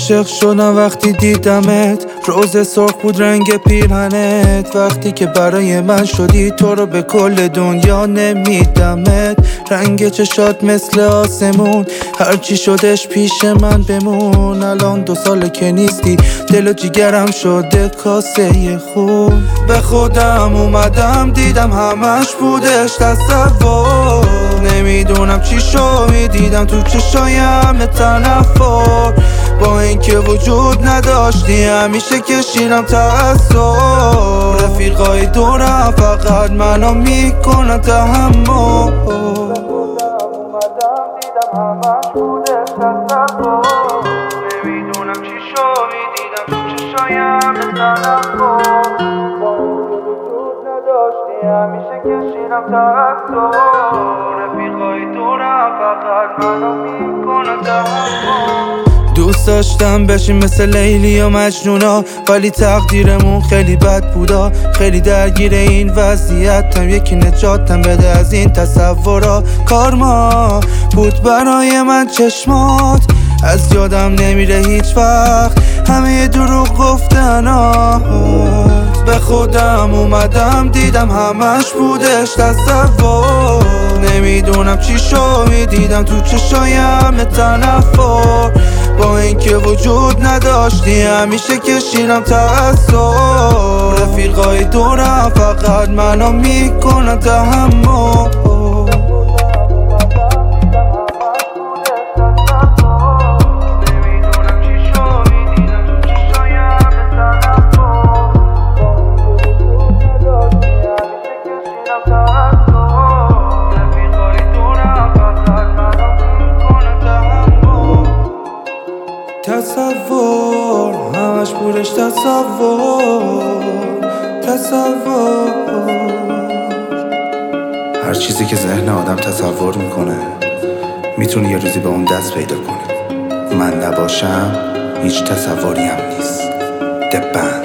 عاشق شدم وقتی دیدمت، روز سرخ بود رنگ پیرهنت. وقتی که برای من شدی تو رو به کل دنیا نمیدمت. رنگ چشات مثل آسمون، هرچی شدش پیش من بمون. الان 2 ساله که نیستی، دل و جیگرم شده کاسه خون. به خودم اومدم دیدم همش بودش تصور. نمیدونم چی شو میدیدم تو چشایم تنفر. با اینکه وجود نداشتی همیشه کشیدم تأثیر. رفیقای دورم فقط منو میکنن تحمل. اومدم دیدم همش بودش تصور. نمیدونم چی شو میدیدم تو چشایم تنفر. با اینکه وجود نداشتی همیشه کشیدم تأثیر. رفیقای دورم فقط منو میکنن تحمل. دوست داشتم بشیم مثل لیلی و مجنونا، ولی تقدیرمون خیلی بد بودا. خیلی درگیر این وضعیتم، یکی نجاتم بده از این تصورا. کارما بود برای من چشمات، از یادم نمیره هیچ وقت همه دروغ گفتنات. به خودم اومدم دیدم همش بودش تصور. نمیدونم چی شو میدیدم تو چشایم تنفر. با اینکه وجود نداشتی همیشه کشیدم تأثیر. رفیقای دورم فقط منو میکنن تحمل. تصور همش بودش تصور. هر چیزی که ذهن آدم تصور میکنه میتونه یه روزی به اون دست پیدا کنه. من نباشم هیچ تصوری هم نیست. دبن